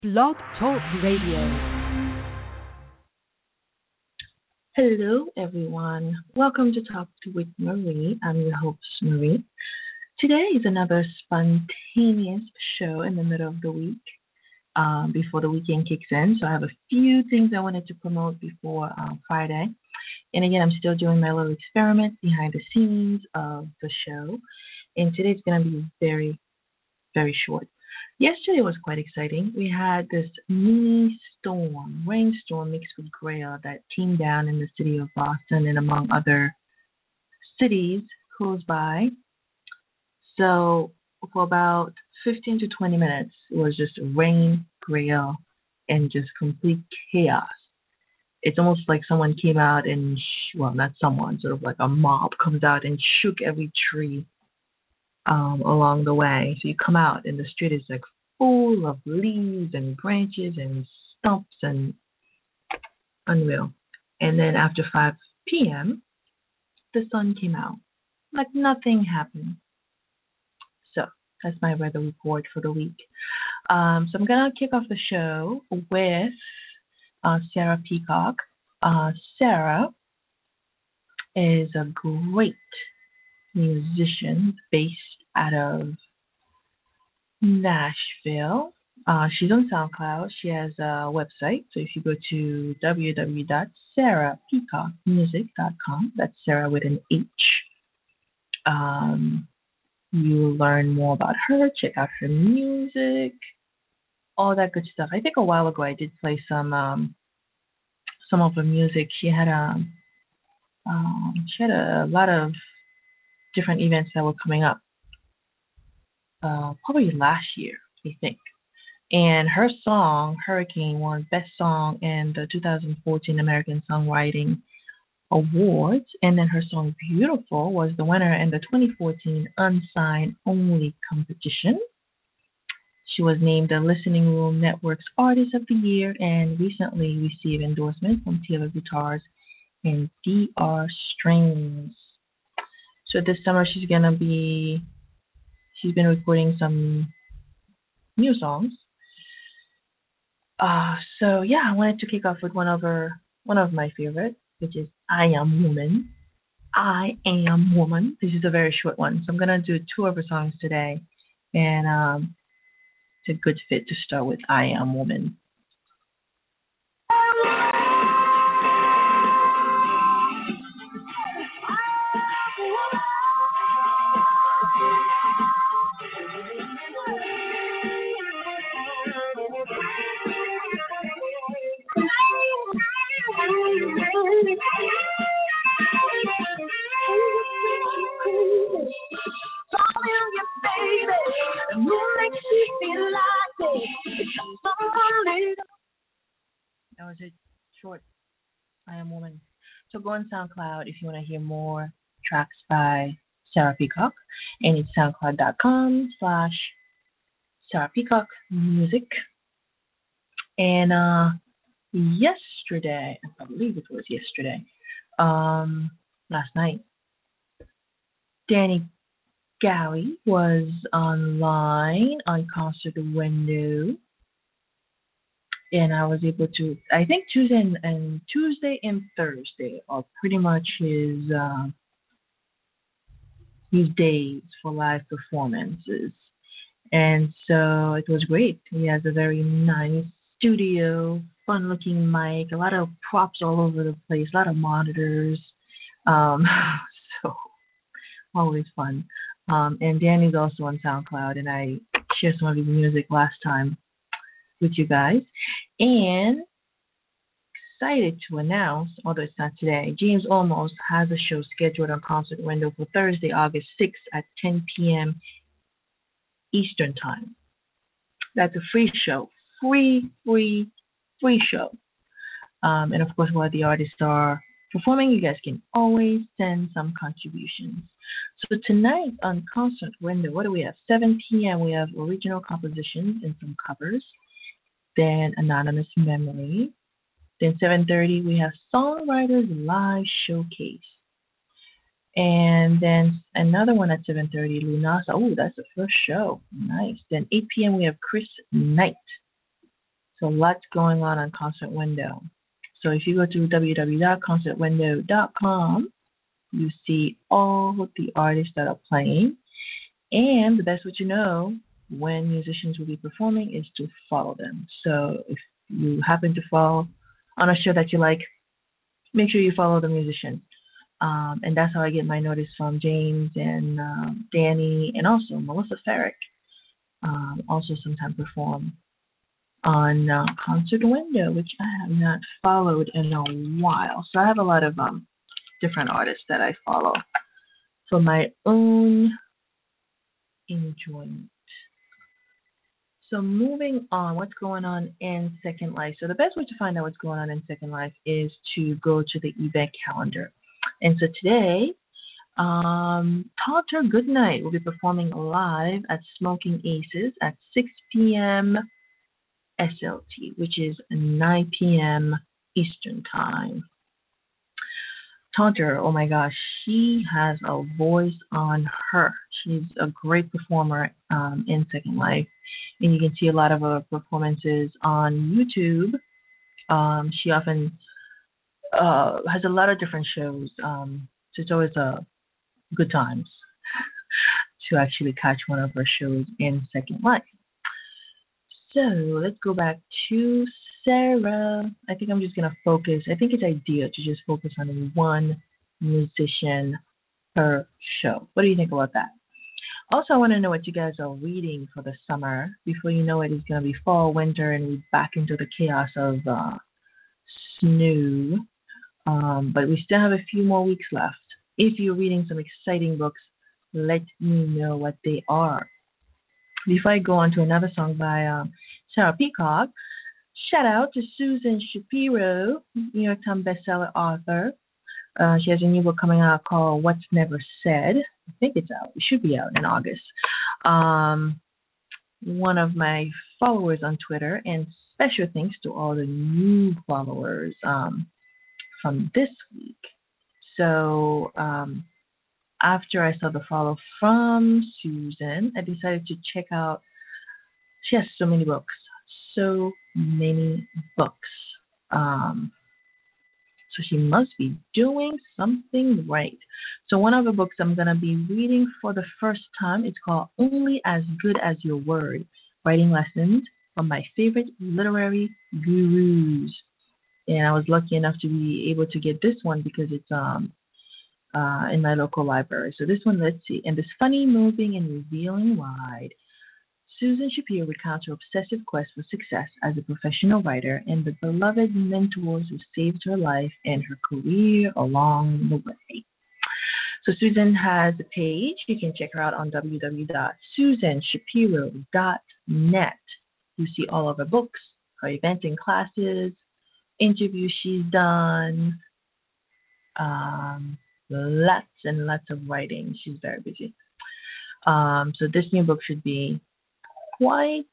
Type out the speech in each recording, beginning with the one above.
Blog Talk Radio. Hello, everyone. Welcome to Talk with Marie. I'm your host, Marie. Today is another spontaneous show in the middle of the week before the weekend kicks in. So I have a few things I wanted to promote before Friday. And again, I'm still doing my little experiment behind the scenes of the show. And today's going to be very, very short. Yesterday was quite exciting. We had this mini storm, rainstorm mixed with gale that came down in the city of Boston and among other cities close by. So for about 15 to 20 minutes, it was just rain, gale, and just complete chaos. It's almost like someone came out and, well, not someone, sort of like a mob comes out and shook every tree along the way. So you come out and the street is like full of leaves and branches and stumps and unreal. And then after 5 p.m., the sun came out. Like nothing happened. So that's my weather report for the week. So I'm going to kick off the show with Sarah Peacock. Sarah is a great musician based out of Nashville. She's on SoundCloud. She has a website. So if you go to www.sarahpeacockmusic.com, that's Sarah with an H, you'll learn more about her, check out her music, all that good stuff. I think a while ago I did play some of her music. She had a lot of different events that were coming up. Probably last year, I think. And her song, Hurricane, won Best Song in the 2014 American Songwriting Awards. And then her song, Beautiful, was the winner in the 2014 Unsigned Only competition. She was named the Listening Room Network's Artist of the Year and recently received endorsement from Taylor Guitars and DR Strings. So this summer she's been recording some new songs. So yeah, I wanted to kick off with one of my favorites, which is I Am Woman. I Am Woman. This is a very short one, so I'm gonna do 2 of her songs today, and it's a good fit to start with I Am Woman. That was it, short. I Am Woman. So go on SoundCloud if you want to hear more tracks by Sarah Peacock, and it's soundcloud.com/Sarah Peacock Music. And yesterday, I believe it was yesterday, last night, Danny Gowie was online on Concert Window. And I was able to, I think Tuesday and Thursday are pretty much his days for live performances. And so it was great. He has a very nice studio, fun looking mic, a lot of props all over the place, a lot of monitors. So always fun. And Danny's also on SoundCloud, and I shared some of his music last time with you guys. And excited to announce, although it's not today, James Olmos has a show scheduled on Concert Window for Thursday, August 6th at 10 p.m. Eastern Time. That's a free show. Free show. And of course, while the artists are performing, you guys can always send some contributions. So tonight on Concert Window, what do we have? 7 p.m. we have original compositions and some covers. Then Anonymous Memory. Then 7:30 we have Songwriters Live Showcase. And then another one at 7:30, Lunasa. Oh, that's the first show. Nice. Then 8 p.m. we have Chris Knight. So lots going on Concert Window. So if you go to www.concertwindow.com, you see all the artists that are playing. And the best way to know when musicians will be performing is to follow them. So if you happen to fall on a show that you like, make sure you follow the musician. And that's how I get my notice from James and Danny and also Melissa Ferrick. Also sometimes perform on Concert Window, which I have not followed in a while. So I have a lot of different artists that I follow for my own enjoyment. So moving on, what's going on in Second Life? So the best way to find out what's going on in Second Life is to go to the event calendar. And so today, Talter Goodnight will be performing live at Smoking Aces at 6 p.m. SLT, which is 9 p.m. Eastern Time. Taunter, oh my gosh, she has a voice on her. She's a great performer in Second Life, and you can see a lot of her performances on YouTube. She often has a lot of different shows, so it's always a good times to actually catch one of her shows in Second Life. So let's go back to Sarah. I think I'm just going to focus. I think it's ideal to just focus on one musician per show. What do you think about that? Also, I want to know what you guys are reading for the summer. Before you know it, it's going to be fall, winter, and we're back into the chaos of snow. But we still have a few more weeks left. If you're reading some exciting books, let me know what they are. Before I go on to another song by Sarah Peacock, shout out to Susan Shapiro, New York Times bestseller author. She has a new book coming out called What's Never Said. I think it's out. It should be out in August. One of my followers on Twitter, and special thanks to all the new followers from this week. So after I saw the follow from Susan, I decided to check out. She has so many books. So many books. So she must be doing something right. So one of the books I'm going to be reading for the first time, it's called Only as Good as Your Word, Writing Lessons from My Favorite Literary Gurus. And I was lucky enough to be able to get this one because it's in my local library. So this one, let's see. In this funny, moving, and revealing ride, Susan Shapiro recounts her obsessive quest for success as a professional writer and the beloved mentors who saved her life and her career along the way. So Susan has a page. You can check her out on www.susanshapiro.net. You see all of her books, her events and classes, interviews she's done, lots and lots of writing. She's very busy. So this new book should be quite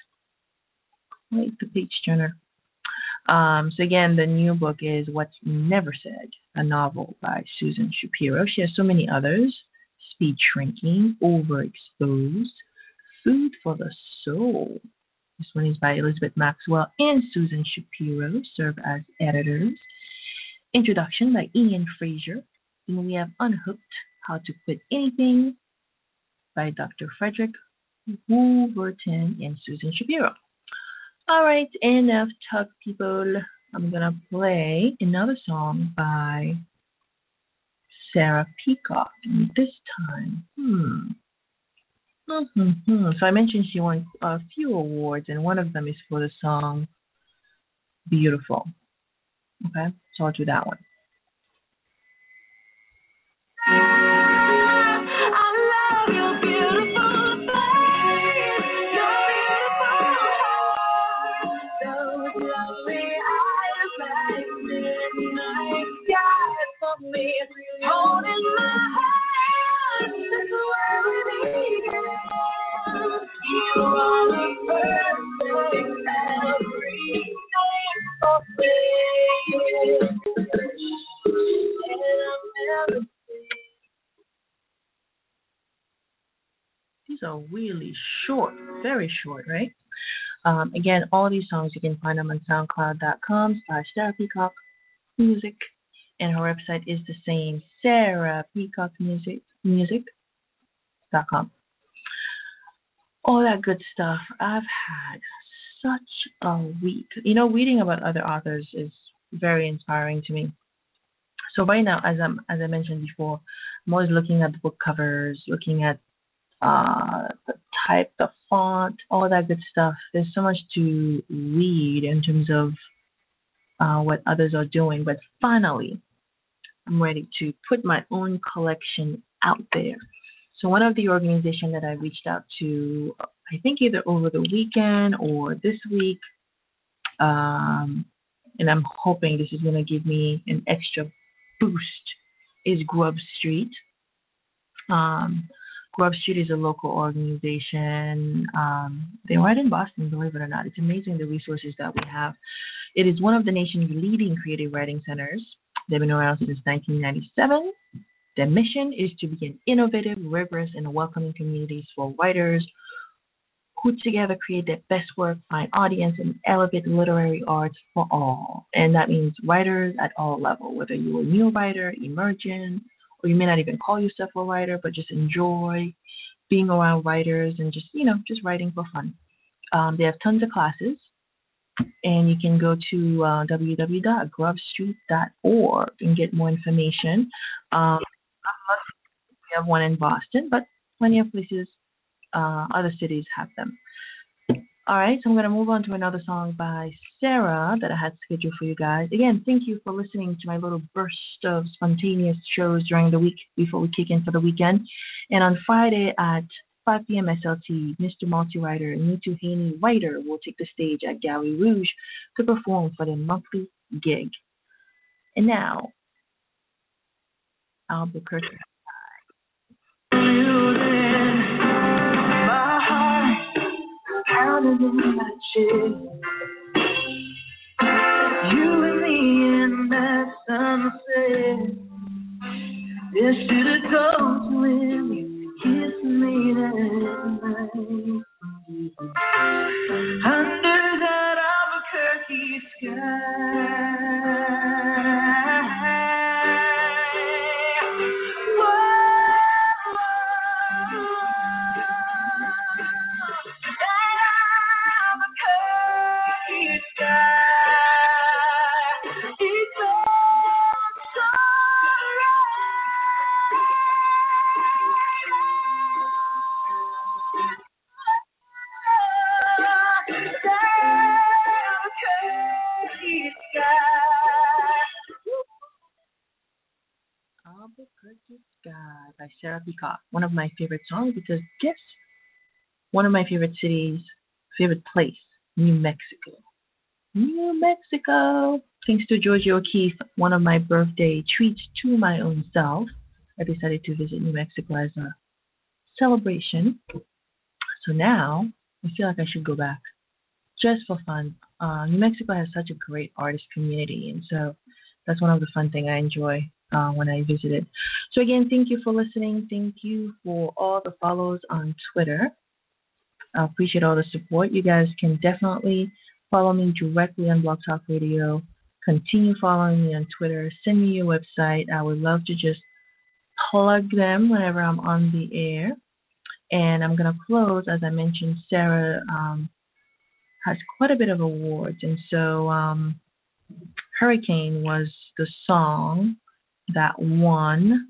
the page turner. So again, the new book is What's Never Said, a novel by Susan Shapiro. She has so many others: Speed Shrinking, Overexposed, Food for the Soul. This one is by Elizabeth Maxwell and Susan Shapiro, serve as editors. Introduction by Ian Fraser. Then we have Unhooked, How to Quit Anything by Dr. Frederick Wolverton and Susan Shapiro. All right, enough talk, people. I'm going to play another song by Sarah Peacock. And this time, So I mentioned she won a few awards, and one of them is for the song Beautiful. Okay, so I'll do that one. Holding my hand, this is where we begin. You are the perfect everything for me. And I'll never see. These are really short, very short, right? Again, all of these songs you can find them on SoundCloud.com/SarahPeacockMusic, and her website is the same, SarahPeacockMusic.com. All that good stuff. I've had such a week. Reading about other authors is very inspiring to me. So right now, as I mentioned before, I'm always looking at the book covers, looking at the type, the font, all that good stuff. There's so much to read in terms of what others are doing, but finally, I'm ready to put my own collection out there. So one of the organizations that I reached out to, I think either over the weekend or this week, and I'm hoping this is going to give me an extra boost, is Grub Street. Grub Street is a local organization. They're right in Boston, believe it or not. It's amazing the resources that we have. It is one of the nation's leading creative writing centers. They've been around since 1997. Their mission is to be an innovative, rigorous, and welcoming communities for writers who together create their best work, find audience, and elevate literary arts for all. And that means writers at all levels, whether you're a new writer, emerging, or you may not even call yourself a writer, but just enjoy being around writers and just writing for fun. They have tons of classes, and you can go to www.grubstreet.org and get more information. We have one in Boston, but plenty of places, other cities have them. All right, so I'm going to move on to another song by Sarah that I had scheduled for you guys. Again, thank you for listening to my little burst of spontaneous shows during the week before we kick in for the weekend. And on Friday at 5 p.m. SLT, Mr. Multi-Writer Nitu Haney Writer will take the stage at Gallery Rouge to perform for their monthly gig. And now, Albuquerque. Pounding in my chest, you and me in that sunset. This should have told you when you kissed me that night. Under that Albuquerque sky. Albuquerque Sky by Sarah Peacock. One of my favorite songs because guess one of my favorite cities, favorite place, New Mexico. New Mexico. Thanks to Georgia O'Keeffe, one of my birthday treats to my own self, I decided to visit New Mexico as a celebration. So now I feel like I should go back just for fun. New Mexico has such a great artist community, and so that's one of the fun things I enjoy when I visited. So again, thank you for listening. Thank you for all the follows on Twitter. I appreciate all the support. You guys can definitely follow me directly on Blog Talk Radio. Continue following me on Twitter. Send me your website. I would love to just plug them whenever I'm on the air. And I'm going to close, as I mentioned, Sarah has quite a bit of awards. And so Hurricane was the song that won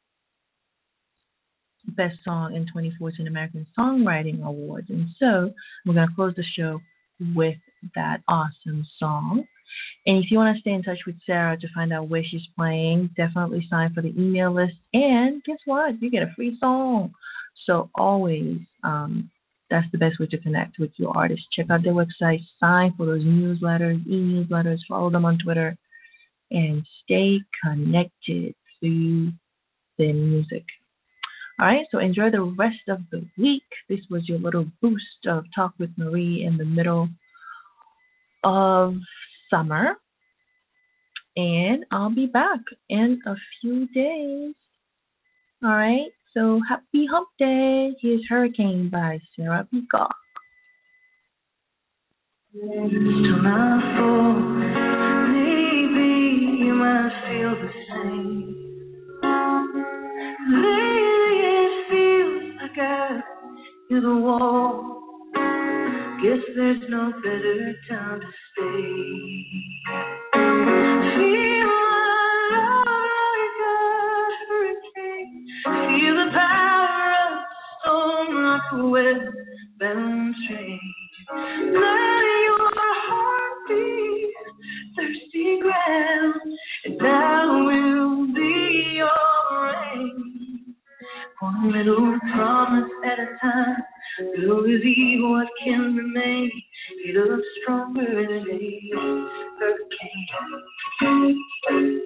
Best Song in 2014 American Songwriting Awards. And so we're going to close the show with that awesome song. And if you want to stay in touch with Sarah to find out where she's playing, definitely sign for the email list. And guess what? You get a free song. So always, that's the best way to connect with your artist. Check out their website, sign for those newsletters, e-newsletters, follow them on Twitter, and stay connected through their music. All right, so enjoy the rest of the week. This was your little boost of Talk with Marie in the middle of summer. And I'll be back in a few days. All right, so happy hump day. Here's Hurricane by Sarah Peacock. Still not full. Maybe you might feel the same. Lately it feels like I've hit a wall. Guess there's no better time to stay. Feel my love like a hurricane. Feel the power of the storm like a westbound train. Let your heart be thirsty ground, and I will be your rain. One little promise at a time. Though is evil, what can remain? He looks stronger than a hurricane.